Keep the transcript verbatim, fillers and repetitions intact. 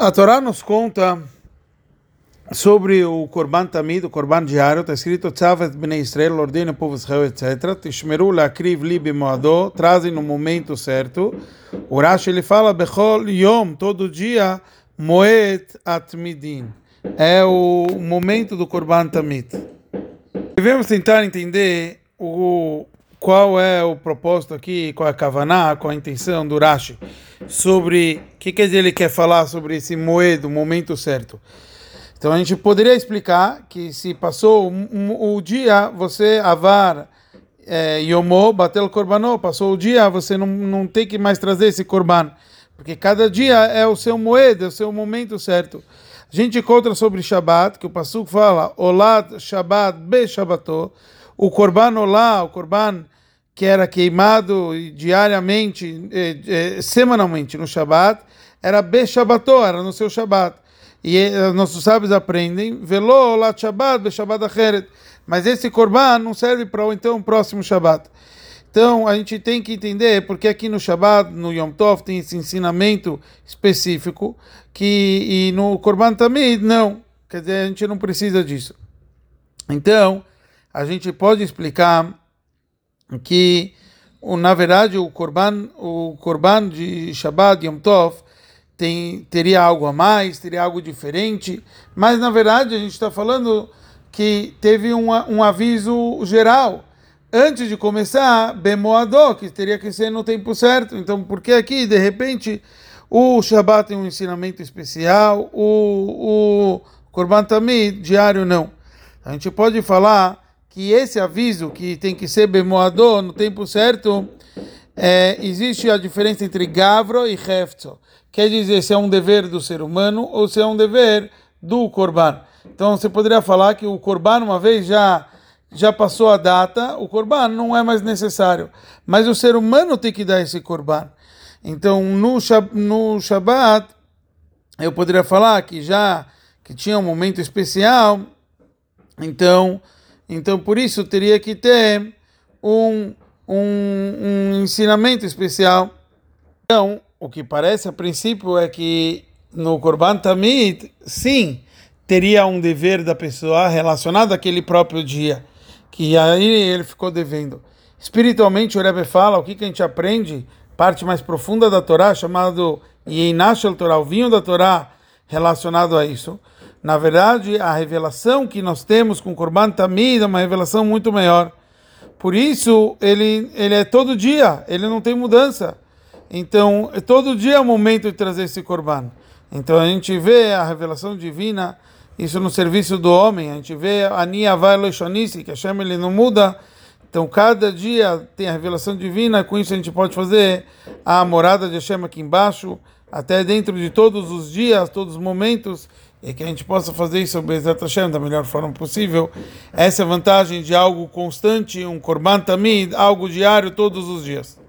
A Torá nos conta sobre o Korban Tamid, o Korban diário. Está escrito: Tzavet Bnei Israel, ordena o povo de Israel, etcétera. Tishmeru la'akriv li b'moado, trazem no momento certo. O Rashi ele fala: Bechol yom, todo dia, moed atmidin. É o momento do Korban Tamid. Devemos tentar entender o qual é o propósito aqui, qual é a kavaná, qual é a intenção do Rashi, sobre o que quer dizer ele quer falar sobre esse moed, o momento certo. Então a gente poderia explicar que se passou o, o dia, você avar é, yomó, bateu o korbanó, passou o dia, você não, não tem que mais trazer esse korban, porque cada dia é o seu moed, é o seu momento certo. A gente encontra sobre Shabbat, que o Pasuk fala, Olad Shabbat be Shabbató, o korban olá, o korban que era queimado diariamente, eh, eh, semanalmente no Shabbat, era be Shabbató, era no seu Shabbat. E eh, nossos sábios aprendem, Velo olad Shabbat be Shabbat acheret, mas esse korban não serve para o então próximo Shabbat. Então, a gente tem que entender porque aqui no Shabbat, no Yom Tov, tem esse ensinamento específico, que e no Korban Tamid, não. Quer dizer, a gente não precisa disso. Então, a gente pode explicar que, na verdade, o Korban, o Korban de Shabbat, Yom Tov, tem, teria algo a mais, teria algo diferente, mas, na verdade, a gente está falando que teve um, um aviso geral. Antes de começar, Bemoadó, que teria que ser no tempo certo. Então, por que aqui, de repente, o Shabbat tem um ensinamento especial, o, o Korban Tamid, diário, não? A gente pode falar que esse aviso, que tem que ser Bemoadó no tempo certo, é, existe a diferença entre Gavro e Hefzo. Quer dizer, se é um dever do ser humano ou se é um dever do Korban. Então, você poderia falar que o Korban, uma vez já... já passou a data, o korban não é mais necessário. Mas o ser humano tem que dar esse korban. Então, no, no Shabbat, eu poderia falar que já que tinha um momento especial, então, então por isso teria que ter um, um, um ensinamento especial. Então, o que parece a princípio é que no Korban Tamid, sim, teria um dever da pessoa relacionado àquele próprio dia, que aí ele ficou devendo. Espiritualmente, o Rebbe fala, o que, que a gente aprende, parte mais profunda da Torá, chamado Yeinashel Torá, o vinho da Torá, relacionado a isso. Na verdade, a revelação que nós temos com Korban Tamid é uma revelação muito maior. Por isso, ele, ele é todo dia, ele não tem mudança. Então, todo dia é o momento de trazer esse Korban. Então, a gente vê a revelação divina, isso no serviço do homem. A gente vê Ani Avai Lo Shonisi, que Hashem ele não muda. Então, cada dia tem a revelação divina. Com isso, a gente pode fazer a morada de Hashem aqui embaixo, até dentro de todos os dias, todos os momentos, e que a gente possa fazer isso Be'ezrat Hashem da melhor forma possível. Essa é a vantagem de algo constante, um Korban Tamid, algo diário todos os dias.